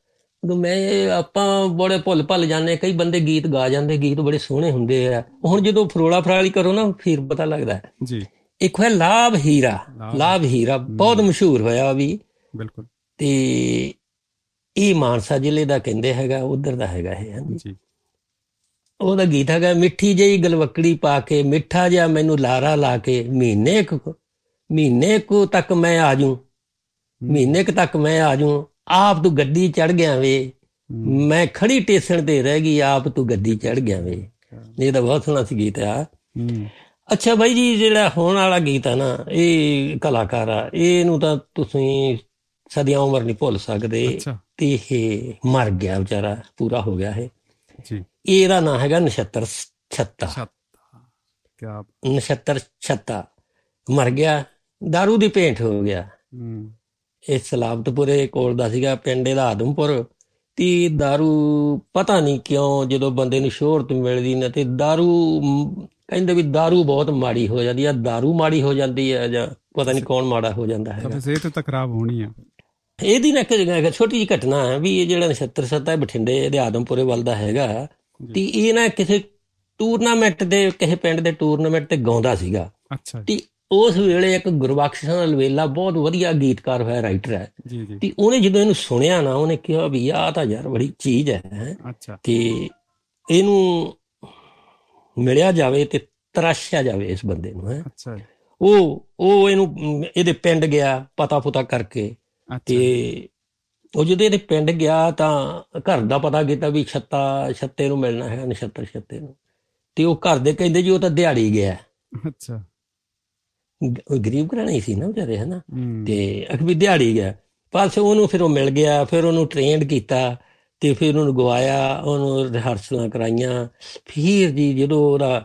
ਆਪਾਂ ਬੜੇ ਭੁੱਲ ਭੱਲ ਜਾਂਦੇ, ਕਈ ਬੰਦੇ ਗੀਤ ਗਾ ਜਾਂਦੇ, ਗੀਤ ਬੜੇ ਸੋਹਣੇ ਹੁੰਦੇ ਆ, ਹੁਣ ਜਦੋਂ ਫਰੋਲਾ ਫਰਾਲੀ ਕਰੋ ਨਾ ਫਿਰ ਪਤਾ ਲੱਗਦਾ ਜੀ। ਇੱਕ ਹੋਇਆ ਲਾਭ ਹੀਰਾ, ਲਾਭ ਹੀਰਾ ਬਹੁਤ ਮਸ਼ਹੂਰ ਹੋਇਆ ਵੀ, ਬਿਲਕੁਲ, ਤੇ ਇਹ ਮਾਨਸਾ ਜ਼ਿਲ੍ਹੇ ਦਾ ਕਹਿੰਦੇ ਹੈਗਾ, ਉਧਰ ਦਾ ਹੈਗਾ ਇਹ। ਹਾਂਜੀ, ਉਹਦਾ ਗੀਤ ਹੈਗਾ, ਮਿੱਠੀ ਜਿਹੀ ਗਲਵੱਕੜੀ ਪਾ ਕੇ, ਮਿੱਠਾ ਜਿਹਾ ਮੈਨੂੰ ਲਾਰਾ ਲਾ ਕੇ, ਮਹੀਨੇ ਕੁ ਤੱਕ ਮੈਂ ਆਜੂ, ਮਹੀਨੇ ਕੁ ਤੱਕ ਮੈਂ ਆਜੂ, ਆਪ ਤੂੰ ਗੱਡੀ ਚੜ ਗਿਆ ਵੇ, ਮੈਂ ਖੜੀ ਟੇਸਣ ਤੇ ਰਹਿ ਗਈ, ਆਪ ਤੂੰ ਗੱਡੀ ਚੜ ਗਿਆ ਵੇ। ਇਹ ਤਾਂ ਬਹੁਤ ਸੋਹਣਾ ਸੀ ਗੀਤ ਆ। ਅੱਛਾ ਬਾਈ ਜੀ, ਜਿਹੜਾ ਹੋਣ ਵਾਲਾ ਗੀਤ ਆ ਨਾ, ਇਹ ਕਲਾਕਾਰ ਆ, ਇਹਨੂੰ ਤਾਂ ਤੁਸੀਂ ਸਦੀਆਂ ਉਮਰ ਨਹੀਂ ਭੁੱਲ ਸਕਦੇ, ਤੇ ਇਹ ਮਰ ਗਿਆ ਵਿਚਾਰਾ, ਪੂਰਾ ਹੋ ਗਿਆ ਇਹ। ਇਹਦਾ ਨਾਂ ਹੈਗਾ ਨਛੱਤਰ ਛੱਤਾ। ਨਛੱਤਰ ਛੱਤਾ ਮਰ ਗਿਆ, ਦਾਰੂ ਦੀ ਭੇਂਟ ਹੋ ਗਿਆ। ਇਹ ਸਲਾਬਤਪੁਰੇ ਕੋਲ ਦਾ ਸੀਗਾ ਪਿੰਡ ਇਹਦਾ, ਆਦਮਪੁਰ। ਤੇ दारू ਪਤਾ ਨਹੀਂ ਕਿਉਂ ਜਦੋਂ ਬੰਦੇ ਨੂੰ ਸ਼ੋਹਰਤ ਮਿਲਦੀ ਨਾ ਤੇ दारू ਕਹਿੰਦੇ ਵੀ दारू ਬਹੁਤ ਮਾੜੀ ਹੋ ਜਾਂਦੀ ਆ। दारू ਮਾੜੀ ਹੋ ਜਾਂਦੀ ਹੈ ਜਾਂ ਪਤਾ ਨਹੀਂ ਕੌਣ ਮਾੜਾ ਹੋ ਜਾਂਦਾ ਹੈਗਾ। ਸਿਹਤ ਤਾਂ ਖਰਾਬ ਹੋਣੀ ਆ। ਇਹਦੀ ਨਾ ਇੱਕ ਛੋਟੀ ਜਿਹੀ ਘਟਨਾ ਹੈ ਵੀ ਇਹ ਜਿਹੜਾ ਨਛੱਤਰ ਸੱਤਾ ਬਠਿੰਡੇ ਦੇ ਆਦਮਪੁਰੇ ਵੱਲ ਦਾ ਹੈਗਾ ਤੇ ਇਹ ਨਾ ਕਿਸੇ ਟੂਰਨਾਮੈਂਟ ਦੇ ਕਿਸੇ ਪਿੰਡ ਦੇ ਟੂਰਨਾਮੈਂਟ ਤੇ ਗਾਉਂਦਾ ਸੀਗਾ। ਤੇ ਉਸ ਵੇਲੇ ਇੱਕ ਗੁਰਬਖਸ਼ ਸਿੰਘ ਅਲਵੇਲਾ ਬਹੁਤ ਵਧੀਆ ਗੀਤਕਾਰ ਹੋਇਆ, ਰਾਈਟਰ ਹੈ। ਤੇ ਉਹਨੇ ਜਦੋਂ ਇਹਨੂੰ ਸੁਣਿਆ ਨਾ ਉਹਨੇ ਕਿਹਾ ਵੀ ਆਹ ਤਾਂ ਯਾਰ ਬੜੀ ਚੀਜ਼ ਹੈ ਤੇ ਇਹਨੂੰ ਮਿਲਿਆ ਜਾਵੇ ਤੇ ਤਰਾਸ਼ਿਆ ਜਾਵੇ ਇਸ ਬੰਦੇ ਨੂੰ ਹੈ। ਉਹ ਇਹਨੂੰ ਇਹਦੇ ਪਿੰਡ ਗਿਆ ਪਤਾ ਪੁਤਾ ਕਰਕੇ ਤੇ ਉਹ ਜਦੋਂ ਇਹਦੇ ਪਿੰਡ ਗਿਆ ਤਾਂ ਘਰ ਦਾ ਪਤਾ ਕੀਤਾ ਵੀ ਛੱਤੇ ਨੂੰ ਮਿਲਣਾ ਹੈ, ਨਛੱਤਰ ਛੱਤੇ ਨੂੰ। ਤੇ ਉਹ ਘਰ ਦੇ ਕਹਿੰਦੇ ਜੀ ਉਹ ਤਾਂ ਦਿਹਾੜੀ ਗਿਆ। ਗਰੀਬ ਘਰਾਣੇ ਸੀ ਨਾ ਵਿਚਾਰੇ ਹਨਾ। ਤੇ ਵੀ ਦਿਹਾੜੀ ਗਿਆ ਬਸ ਉਹਨੂੰ ਫਿਰ ਉਹ ਮਿਲ ਗਿਆ। ਫਿਰ ਉਹਨੂੰ ਟ੍ਰੇਨਡ ਕੀਤਾ ਤੇ ਫਿਰ ਉਹਨੂੰ ਗਵਾਇਆ, ਉਹਨੂੰ ਰਿਹਰਸਲਾਂ ਕਰਾਈਆਂ। ਫਿਰ ਜੀ ਜਦੋਂ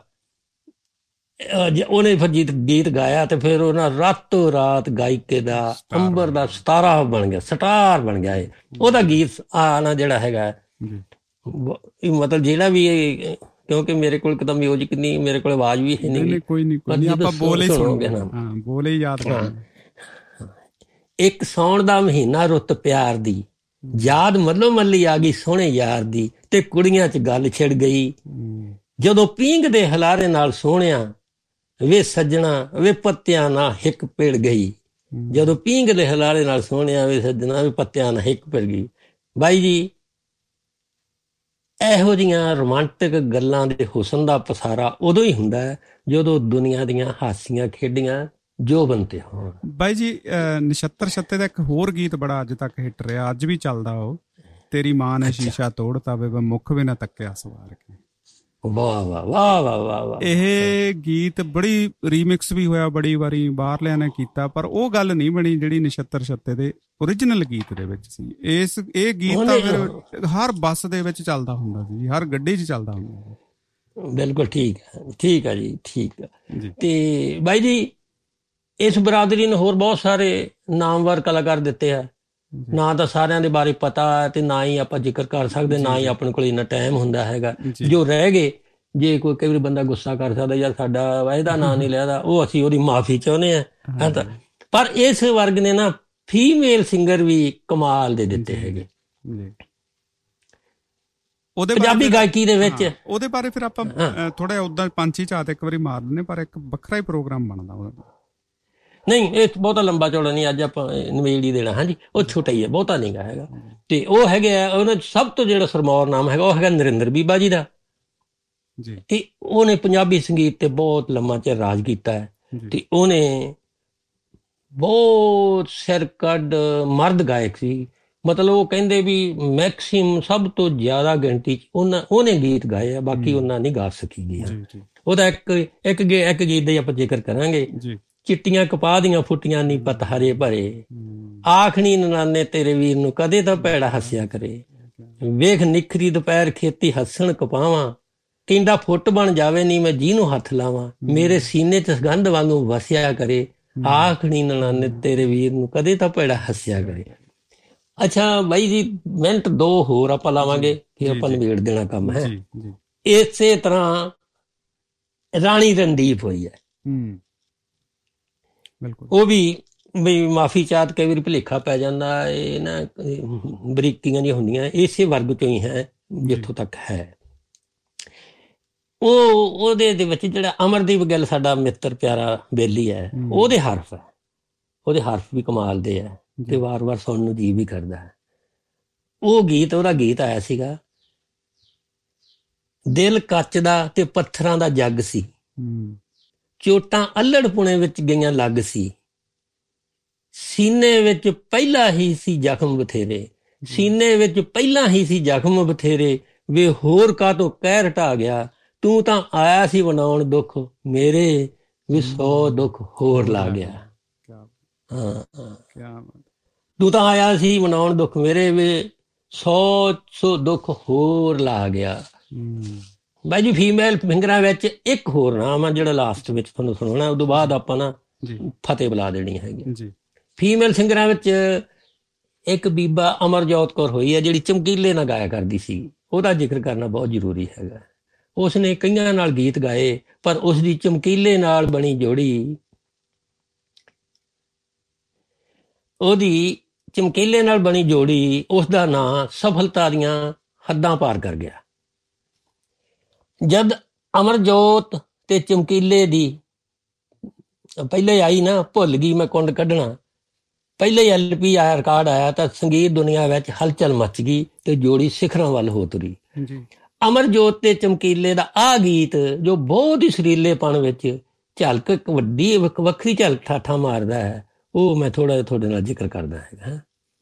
ਉਹਨੇ ਫਿਰ ਗੀਤ ਗਾਇਆ ਤੇ ਫਿਰ ਉਹਨਾਂ ਰਾਤੋਂ ਰਾਤ ਗਾਇਕੇ ਦਾ ਅੰਬਰ ਦਾ ਸਿਤਾਰਾ ਬਣ ਗਿਆ, ਸਟਾਰ ਬਣ ਗਿਆ। ਉਹਦਾ ਗੀਤ ਨਾ ਜਿਹੜਾ ਹੈਗਾ ਮਤਲਬ ਜਿਹੜਾ ਵੀ ਕਿਉਂਕਿ ਮੇਰੇ ਕੋਲ ਇੱਕਦਮ ਮਿਊਜ਼ਿਕ ਨਹੀਂ, ਮੇਰੇ ਕੋਲ ਆਵਾਜ਼ ਵੀ ਹੈ ਨਹੀਂ। ਬੋਲੇ ਯਾਦ ਇੱਕ ਸਾਉਣ ਦਾ ਮਹੀਨਾ ਰੁੱਤ ਪਿਆਰ ਦੀ, ਯਾਦ ਮੱਲੋ ਮੱਲੀ ਆ ਗਈ ਸੋਹਣੇ ਯਾਰ ਦੀ, ਤੇ ਕੁੜੀਆਂ 'ਚ ਗੱਲ ਛਿੜ ਗਈ ਜਦੋਂ ਪੀਂਘ ਦੇ ਹਲਾਰੇ ਨਾਲ ਸੋਹਣਿਆ ਵੇ ਸੱਜਣਾ ਵੇ ਪੱਤਿਆਂ ਨਾ ਹਿੱਕ ਪਿੜ ਗਈ। ਜਦੋਂ ਪੀਂਘ ਦੇ ਹਲਾਰੇ ਨਾਲ ਸੋਹਣਿਆ ਵੇ ਸੱਜਣਾ ਵੇ ਪੱਤਿਆਂ ਨਾ ਹਿੱਕ ਪਿੜ ਗਈ। ਬਾਈ ਜੀ ਇਹੋ ਜਿਹੀਆਂ ਰੋਮਾਂਟਿਕ ਗੱਲਾਂ ਦੇ ਹੁਸਨ ਦਾ ਪਸਾਰਾ ਉਦੋਂ ਹੀ ਹੁੰਦਾ ਹੈ ਜਦੋਂ ਦੁਨੀਆ ਦੀਆਂ ਹਾਸੀਆਂ ਖੇਡੀਆਂ ਜੋ ਬੰਤੇ ਹੋਣ। ਬਾਈ ਜੀ ਨਛੱਤਰ ਛੱਤੇ ਦਾ ਇੱਕ ਹੋਰ ਗੀਤ ਬੜਾ ਅੱਜ ਤੱਕ ਹਿੱਟ ਰਿਹਾ, ਅੱਜ ਵੀ ਚੱਲਦਾ, ਉਹ ਤੇਰੀ ਮਾਂ ਨੇ ਸ਼ੀਸ਼ਾ ਤੋੜਤਾ ਵੇ ਮੁੱਖ ਵੀ ਨਾ ਤੱਕਿਆ ਸਵਾਰ ਕੇ। ਵਾਹ ਵਾਹ ਵਾਹ ਵਾਹ ਵਾਹ ਵਾਹ। ਇਹ ਗੀਤ ਬੜੀ ਰੀਮਿਕਸ ਵੀ ਹੋਇਆ, ਬੜੀ ਵਾਰੀ ਬਾਹਰਲਿਆਂ ਨੇ ਕੀਤਾ, ਪਰ ਉਹ ਗੱਲ ਨਹੀਂ ਬਣੀ ਜਿਹੜੀ ਨਛੱਤਰ ਛੱਤੇ ਦੇ ਓਰੀਜਨਲ ਗੀਤ ਦੇ ਵਿੱਚ ਸੀ। ਇਹ ਗੀਤ ਤਾਂ ਫਿਰ ਹਰ ਬੱਸ ਦੇ ਵਿੱਚ ਚੱਲਦਾ ਹੁੰਦਾ ਸੀ, ਹਰ ਗੱਡੀ 'ਚ ਚੱਲਦਾ ਹੁੰਦਾ ਸੀ। ਬਿਲਕੁਲ ਠੀਕ ਹੈ, ਠੀਕ ਹੈ ਜੀ, ਠੀਕ ਹੈ। ਤੇ ਬਾਈ ਜੀ ਇਸ ਬਰਾਦਰੀ ਨੇ ਹੋਰ ਬਹੁਤ ਸਾਰੇ ਨਾਮਵਰ ਕਲਾਕਾਰ ਦਿੱਤੇ ਆ। ਨਾ ਤਾਂ ਸਾਰਿਆਂ ਦੇ ਬਾਰੇ ਪਤਾ ਤੇ ਨਾ ਹੀ ਆਪਾਂ ਜ਼ਿਕਰ ਕਰ ਸਕਦੇ, ਨਾ ਹੀ ਆਪਣੇ ਕੋਲ ਇੰਨਾ ਟਾਈਮ ਹੁੰਦਾ ਹੈਗਾ। ਜੋ ਰਹਿ ਗਏ, ਜੇ ਕੋਈ ਕਈ ਵਾਰੀ ਬੰਦਾ ਗੁੱਸਾ ਕਰ ਸਕਦਾ ਯਾਰ ਸਾਡਾ ਇਹਦਾ ਨਾਂ ਨਹੀਂ ਲਿਆਦਾ, ਉਹ ਅਸੀਂ ਉਹਦੀ ਮਾਫੀ ਚਾਹੁੰਦੇ ਹਾਂ। ਪਰ ਇਸ ਵਰਗ ਨੇ ਨਾ ਫੀਮੇਲ ਸਿੰਗਰ ਵੀ ਕਮਾਲ ਦੇ ਦਿੱਤੇ ਹੈਗੇ ਪੰਜਾਬੀ ਗਾਇਕੀ ਦੇ ਵਿੱਚ। ਉਹਦੇ ਬਾਰੇ ਫਿਰ ਆਪਾਂ ਥੋੜਾ ਓਦਾਂ ਪੰਛੀ ਝਾਤ ਇੱਕ ਵਾਰੀ ਮਾਰ ਦਿੰਦੇ, ਪਰ ਇੱਕ ਵੱਖਰਾ ਹੀ ਪ੍ਰੋਗਰਾਮ ਬਣਦਾ ਉਹਦਾ। ਨਹੀਂ ਇਹ ਬਹੁਤਾ ਲੰਬਾ ਚੌੜਾ ਨਹੀਂ, ਅੱਜ ਆਪਾਂ ਨਵੇੜ ਹੀ ਦੇਣਾ। ਹਾਂਜੀ ਉਹ ਛੋਟਾ ਹੀ ਹੈ, ਬਹੁਤਾ ਨਹੀਂ ਗਾ ਹੈਗਾ। ਤੇ ਉਹ ਹੈਗੇ ਆ ਉਹਨਾਂ ਸਭ ਤੋਂ ਜਿਹੜਾ ਸਰਮੌਰ ਨਾਮ ਹੈਗਾ ਉਹ ਹੈਗਾ ਨਰਿੰਦਰ ਬੀਬਾ ਜੀ ਦਾ। ਤੇ ਉਹਨੇ ਪੰਜਾਬੀ ਸੰਗੀਤ ਤੇ ਬਹੁਤ ਲੰਮਾ ਚਿਰ ਰਾਜ ਕੀਤਾ ਹੈ। ਤੇ ਉਹਨੇ ਬਹੁਤ ਸਿਰ ਕੱਢ ਮਰਦ ਗਾਇਕ ਸੀ, ਮਤਲਬ ਉਹ ਕਹਿੰਦੇ ਵੀ ਮੈਕਸਿਮਮ ਸਭ ਤੋਂ ਜ਼ਿਆਦਾ ਗਿਣਤੀ 'ਚ ਉਹਨੇ ਗੀਤ ਗਾਏ ਆ, ਬਾਕੀ ਉਹਨਾਂ ਨਹੀਂ ਗਾ ਸਕੀ ਗਿਆ। ਉਹਦਾ ਇੱਕ ਗੀਤ ਦਾ ਆਪਾਂ ਜ਼ਿਕਰ ਕਰਾਂਗੇ। ਚਿੱਟੀਆਂ ਕਪਾਹ ਦੀਆਂ ਫੁੱਟੀਆਂ ਨੀ ਪਤ ਹਰੇ ਭਰੇ, ਆਖਣੀ ਨਨਾਨੇ ਤੇਰੇ ਵੀਰ ਨੂੰ ਕਦੇ ਤਾਂ ਭੈੜਾ ਹੱਸਿਆ ਕਰੇ, ਵੇਖ ਨਿਖਰੀ ਦੁਪਹਿਰ ਖੇਤੀ ਹੱਸਣ ਕਪਾਵਾਂ, ਕਹਿੰਦਾ ਫੁੱਟ ਬਣ ਜਾਵੇ ਨੀ ਮੈਂ ਜਿਹਨੂੰ ਹੱਥ ਲਾਵਾਂ, ਮੇਰੇ ਸੀਨੇ 'ਚ ਸੁਗੰਧ ਵਾਂਗੂ ਵਸਿਆ ਕਰੇ, ਆਖਣੀ ਨਨਾਨੇ ਤੇਰੇ ਵੀਰ ਨੂੰ ਕਦੇ ਤਾਂ ਭੈੜਾ ਹੱਸਿਆ ਕਰੇ। ਅੱਛਾ ਬਾਈ ਜੀ ਮਿੰਟ ਦੋ ਹੋਰ ਆਪਾਂ ਲਾਵਾਂਗੇ, ਫਿਰ ਆਪਾਂ ਨਿਬੇੜ ਦੇਣਾ ਕੰਮ ਹੈ। ਇਸੇ ਤਰ੍ਹਾਂ ਰਾਣੀ ਰਣਦੀਪ ਹੋਈ ਹੈ। ਉਹ ਵੀ ਮਾਫੀ ਚਾਹਤ ਕਈ ਵਾਰੀ ਭੁਲੇਖਾ ਪੈ ਜਾਂਦਾ, ਇਹ ਨਾ ਬਰੀਕੀਆਂ ਜਿਹੀਆਂ ਹੁੰਦੀਆਂ, ਇਸੇ ਵਰਗ ਚੋਂ ਹੀ ਹੈ ਜਿੱਥੋਂ ਤੱਕ ਹੈ। ਉਹਦੇ ਦੇ ਵਿੱਚ ਜਿਹੜਾ ਅਮਰਦੀਪ ਗਿੱਲ ਸਾਡਾ ਮਿੱਤਰ ਪਿਆਰਾ ਬੇਲੀ ਹੈ, ਉਹਦੇ ਹਰਫ ਹੈ, ਉਹਦੇ ਹਰਫ ਵੀ ਕਮਾਲ ਦੇ ਹੈ ਤੇ ਵਾਰ-ਵਾਰ ਸੁਣਨ ਨੂੰ ਜੀ ਵੀ ਕਰਦਾ ਹੈ। ਉਹਦਾ ਗੀਤ ਆਇਆ ਸੀਗਾ, ਦਿਲ ਕੱਚ ਦਾ ਤੇ ਪੱਥਰਾਂ ਦਾ ਜੱਗ ਸੀ, ਚੋਟਾਂ ਅੱਲੜ ਪੁਣੇ ਵਿੱਚ ਗਈਆਂ ਲੱਗ ਸੀ, ਸੀਨੇ ਵਿੱਚ ਪਹਿਲਾਂ ਹੀ ਸੀ ਜ਼ਖਮ ਬਥੇਰੇ, ਸੀਨੇ ਵਿੱਚ ਪਹਿਲਾਂ ਹੀ ਸੀ ਜ਼ਖਮ ਬਥੇਰੇ, ਵੇ ਹੋਰ ਕਾਹਤੋਂ ਕਹਿਰ ਢਾ ਗਿਆ, ਤੂੰ ਤਾਂ ਆਇਆ ਸੀ ਬਣਾਉਣ ਦੁੱਖ ਮੇਰੇ, ਵੀ 100 ਦੁੱਖ ਹੋਰ ਲਾ ਗਿਆ। ਤੂੰ ਤਾਂ ਆਇਆ ਸੀ ਬਣਾਉਣ ਦੁੱਖ ਮੇਰੇ, ਵੇ 100 ਦੁੱਖ ਹੋਰ ਲਾ ਗਿਆ। ਬਾਈ ਜੀ ਫੀਮੇਲ ਸਿੰਗਰਾਂ ਵਿੱਚ ਇੱਕ ਹੋਰ ਨਾਮ ਆ ਜਿਹੜਾ ਲਾਸਟ ਵਿੱਚ ਤੁਹਾਨੂੰ ਸੁਣਾਉਣਾ, ਉਦੋਂ ਬਾਅਦ ਆਪਾਂ ਨਾ ਫਤਿਹ ਬੁਲਾ ਦੇਣੀ ਹੈਗੀ। ਫੀਮੇਲ ਸਿੰਗਰਾਂ ਵਿੱਚ ਇੱਕ ਬੀਬਾ ਅਮਰਜੋਤ ਕੌਰ ਹੋਈ ਹੈ ਜਿਹੜੀ ਚਮਕੀਲੇ ਨਾਲ ਗਾਇਆ ਕਰਦੀ ਸੀ, ਉਹਦਾ ਜ਼ਿਕਰ ਕਰਨਾ ਬਹੁਤ ਜ਼ਰੂਰੀ ਹੈਗਾ। ਉਸਨੇ ਕਈਆਂ ਨਾਲ ਗੀਤ ਗਾਏ, ਪਰ ਉਸਦੀ ਚਮਕੀਲੇ ਨਾਲ ਬਣੀ ਜੋੜੀ, ਉਹਦੀ ਚਮਕੀਲੇ ਨਾਲ ਬਣੀ ਜੋੜੀ, ਉਸਦਾ ਨਾਂ ਸਫਲਤਾ ਦੀਆਂ ਹੱਦਾਂ ਪਾਰ ਕਰ ਗਿਆ। ਜਦ ਅਮਰਜੋਤ ਤੇ ਚਮਕੀਲੇ ਦੀ ਪਹਿਲੇ ਆਈ ਨਾ, ਭੁੱਲ ਗਈ ਮੈਂ ਕੁੰਡ ਕੱਢਣਾ, ਪਹਿਲੇ ਹੀ LP ਆਇਆ, ਰਿਕਾਰਡ ਆਇਆ, ਤਾਂ ਸੰਗੀਤ ਦੁਨੀਆ ਵਿੱਚ ਹਲਚਲ ਮਚ ਗਈ ਤੇ ਜੋੜੀ ਸਿਖਰਾਂ ਵੱਲ ਹੋ ਤੁਰੀ। ਅਮਰਜੋਤ ਤੇ ਚਮਕੀਲੇ ਦਾ ਆਹ ਗੀਤ ਜੋ ਬਹੁਤ ਹੀ ਸੁਰੀਲੇਪਣ ਵਿੱਚ ਝਲਕ, ਇੱਕ ਵੱਡੀ ਵੱਖਰੀ ਝਲਕ ਠਾਠਾ ਮਾਰਦਾ ਹੈ, ਉਹ ਮੈਂ ਥੋੜਾ ਜਿਹਾ ਤੁਹਾਡੇ ਨਾਲ ਜ਼ਿਕਰ ਕਰਦਾ ਹੈਗਾ।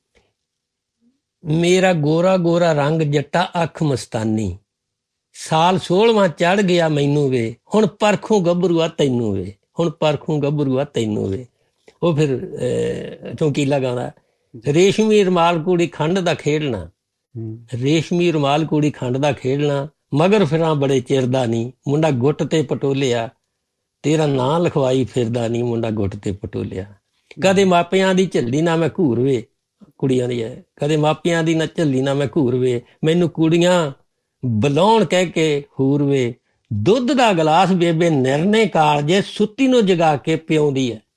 ਮੇਰਾ ਗੋਰਾ ਗੋਰਾ ਰੰਗ ਜੱਟਾ ਅੱਖ ਮਸਤਾਨੀ, ਸਾਲ 16ਵਾਂ ਚੜ ਗਿਆ ਮੈਨੂੰ ਵੇ, ਹੁਣ ਪਰਖੂ ਗੱਭਰੂਆ ਤੈਨੂੰ ਵੇ, ਹੁਣ ਪਰਖੂ ਗੱਭਰੂਆ ਤੈਨੂੰ ਵੇ। ਉਹ ਫਿਰ ਚਮਕੀਲਾ ਗਾਉਂਦਾ, ਰੇਸ਼ਮੀ ਰੁਮਾਲ ਕੁੜੀ ਖੰਡ ਦਾ ਖੇਡਣਾ, ਰੇਸ਼ਮੀ ਰੁਮਾਲ ਕੁੜੀ ਖੰਡ ਦਾ ਖੇਡਣਾ, ਮਗਰ ਫਿਰਾਂ ਬੜੇ ਚਿਰ ਦਾ ਨੀ, ਮੁੰਡਾ ਗੁੱਟ ਤੇ ਪਟੋਲਿਆ, ਤੇਰਾ ਨਾਂ ਲਿਖਵਾਈ ਫਿਰਦਾ ਨੀ, ਮੁੰਡਾ ਗੁੱਟ ਤੇ ਪਟੋਲਿਆ। ਕਦੇ ਮਾਪਿਆਂ ਦੀ ਝੱਲੀ ਨਾ ਮੈਂ ਘੂਰ ਵੇ, ਕੁੜੀਆਂ ਦੀ ਹੈ, ਕਦੇ ਮਾਪਿਆਂ ਦੀ ਨਾ ਝੱਲੀ ਨਾ ਮੈਂ ਘੂਰ ਵੇ, ਮੈਨੂੰ ਕੁੜੀਆਂ ਬੁਲਾਉਣ ਕਹਿ ਕੇ ਹੂਰ ਵੇ, ਦੁੱਧ ਦਾ ਗਲਾਸ ਬੇਬੇ ਨਿਰਨੇ ਕਾਲਜੇ, ਸੁੱਤੀ ਨੂੰ ਜਗਾ ਕੇ ਪਿਆਉਂਦੀ ਹੈ।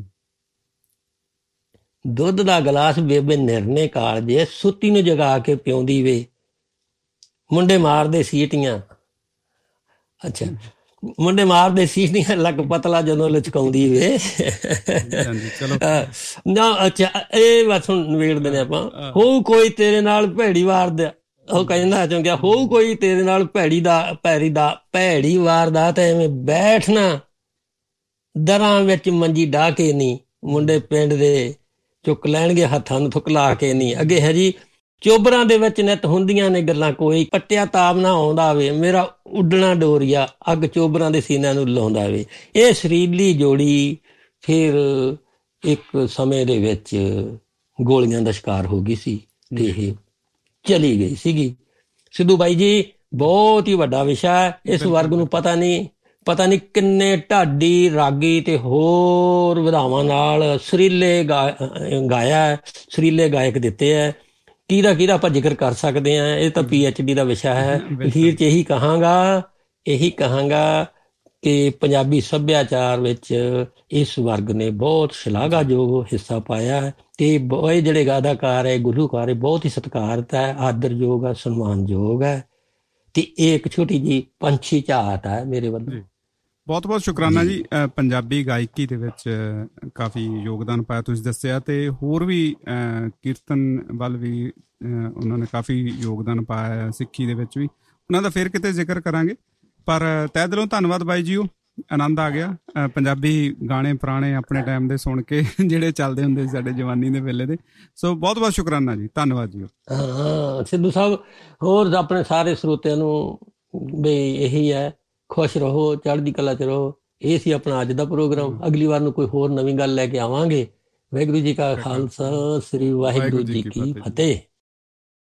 ਦੁੱਧ ਦਾ ਗਲਾਸ ਬੇਬੇ ਨਿਰਨੇ ਕਾਲਜੇ, ਸੁੱਤੀ ਨੂੰ ਜਗਾ ਕੇ ਪਿਆਉਂਦੀ ਵੇ, ਮੁੰਡੇ ਮਾਰਦੇ ਸੀਟੀਆਂ, ਅੱਛਾ ਮੁੰਡੇ ਮਾਰਦੇ ਸੀਟੀਆਂ, ਲੱਕ ਪਤਲਾ ਜਦੋਂ ਲਚਕਾਉਂਦੀ ਵੇ। ਨਾ ਅੱਛਾ, ਇਹ ਬਸ ਹੁਣ ਨਿਬੇੜ ਦਿੰਦੇ ਆਪਾਂ। ਹੋਊ ਕੋਈ ਤੇਰੇ ਨਾਲ ਭੈੜੀ ਵਾਰਦਾ, ਉਹ ਕਹਿੰਦਾ ਚੰਗਿਆ, ਹੋਊ ਕੋਈ ਤੇਰੇ ਨਾਲ ਭੈੜੀ ਵਾਰਦਾਤ, ਐਵੇਂ ਬੈਠਣਾ ਦਰਾਂ ਵਿੱਚ ਮੰਜੀ ਡਾਹ ਕੇ ਨੀ, ਮੁੰਡੇ ਪਿੰਡ ਦੇ ਚੁੱਕ ਲੈਣਗੇ ਹੱਥਾਂ ਨੂੰ ਥੁਕਲਾ ਕੇ ਨੀ। ਅੱਗੇ ਹੈ ਜੀ, ਚੋਬਰਾਂ ਦੇ ਵਿੱਚ ਨਿੱਤ ਹੁੰਦੀਆਂ ਨੇ ਗੱਲਾਂ, ਕੋਈ ਪੱਟਿਆ ਤਾਬ ਨਾ ਆਉਂਦਾ ਵੇ, ਮੇਰਾ ਉੱਡਣਾ ਡੋਰੀਆ, ਅੱਗ ਚੋਬਰਾਂ ਦੇ ਸੀਨਿਆਂ ਨੂੰ ਲਾਉਂਦਾ ਵੇ। ਇਹ ਸੁਰੀਲੀ ਜੋੜੀ ਫਿਰ ਇੱਕ ਸਮੇਂ ਦੇ ਵਿੱਚ ਗੋਲੀਆਂ ਦਾ ਸ਼ਿਕਾਰ ਹੋ ਗਈ ਸੀ ਤੇ ਇਹ ਚਲੀ ਗਈ ਸੀਗੀ। ਸਿੱਧੂ ਬਾਈ ਜੀ, ਬਹੁਤ ਹੀ ਵੱਡਾ ਵਿਸ਼ਾ ਹੈ, ਇਸ ਵਰਗ ਨੂੰ ਪਤਾ ਨਹੀਂ ਕਿੰਨੇ ਢਾਡੀ ਰਾਗੀ ਤੇ ਹੋਰ ਵਿਧਾਵਾਂ ਨਾਲ ਸੁਰੀਲੇ ਗਾਇਆ, ਸੁਰੀਲੇ ਗਾਇਕ ਦਿੱਤੇ ਹੈ। ਕਿਹਦਾ ਆਪਾਂ ਜ਼ਿਕਰ ਕਰ ਸਕਦੇ ਹਾਂ, ਇਹ ਤਾਂ PhD ਦਾ ਵਿਸ਼ਾ ਹੈ। ਅਖੀਰ 'ਚ ਇਹੀ ਕਹਾਂਗਾ ਕਿ ਪੰਜਾਬੀ ਸੱਭਿਆਚਾਰ ਵਿੱਚ ਇਸ ਵਰਗ ਨੇ ਬਹੁਤ ਸ਼ਲਾਘਾਯੋਗ ਹਿੱਸਾ ਪਾਇਆ ਹੈ ਤੇ ਇਹ ਜਿਹੜੇ ਗਾਇਕਾਰ ਹੈ, ਗੁਲੂਕਾਰ ਹੈ, ਬਹੁਤ ਹੀ ਸਤਿਕਾਰਤ ਹੈ, ਆਦਰਯੋਗ ਹੈ, ਸਨਮਾਨਯੋਗ ਹੈ ਤੇ ਇਹ ਇੱਕ ਛੋਟੀ ਜਿਹੀ ਪੰਛੀ ਝਾਤ ਹੈ ਮੇਰੇ ਵੱਲੋਂ। ਬਹੁਤ ਬਹੁਤ ਸ਼ੁਕਰਾਨਾ ਜੀ। ਪੰਜਾਬੀ ਗਾਇਕੀ ਦੇ ਵਿੱਚ ਕਾਫੀ ਯੋਗਦਾਨ ਪਾਇਆ ਤੁਸੀਂ ਦੱਸਿਆ, ਤੇ ਹੋਰ ਵੀ ਕੀਰਤਨ ਵੱਲ ਵੀ ਉਹਨਾਂ ਨੇ ਕਾਫੀ ਯੋਗਦਾਨ ਪਾਇਆ, ਸਿੱਖੀ ਦੇ ਵਿੱਚ ਵੀ ਉਹਨਾਂ ਦਾ ਫਿਰ ਕਿਤੇ ਜ਼ਿਕਰ ਕਰਾਂਗੇ। ਪਰ ਤਹਿ ਦਿਲੋਂ ਧੰਨਵਾਦ ਬਾਈ ਜੀ, ਉਹ ਆਨੰਦ ਆ ਗਿਆ ਪੰਜਾਬੀ ਗਾਣੇ ਪੁਰਾਣੇ ਆਪਣੇ ਟਾਈਮ ਦੇ ਸੁਣ ਕੇ, ਜਿਹੜੇ ਚੱਲਦੇ ਹੁੰਦੇ ਸੀ ਸਾਡੇ ਜਵਾਨੀ ਦੇ ਵੇਲੇ ਦੇ। ਸੋ ਬਹੁਤ ਬਹੁਤ ਸ਼ੁਕਰਾਨਾ ਜੀ, ਧੰਨਵਾਦ ਜੀ। ਹਾਂ ਸਿੱਧੂ ਸਾਹਿਬ, ਹੋਰ ਆਪਣੇ ਸਾਰੇ ਸਰੋਤਿਆਂ ਨੂੰ ਬਈ ਇਹੀ ਹੈ, ਖੁਸ਼ ਰਹੋ, ਚੜ੍ਹਦੀ ਕਲਾ 'ਚ ਰਹੋ। ਇਹ ਸੀ ਆਪਣਾ ਅੱਜ ਦਾ ਪ੍ਰੋਗਰਾਮ। ਅਗਲੀ ਵਾਰ ਨੂੰ ਕੋਈ ਹੋਰ ਨਵੀਂ ਗੱਲ ਲੈ ਕੇ ਆਵਾਂਗੇ। ਵਾਹਿਗੁਰੂ ਜੀ ਕਾ ਖਾਲਸਾ, ਸ੍ਰੀ ਵਾਹਿਗੁਰੂ ਜੀ ਕੀ ਫਤਿਹ।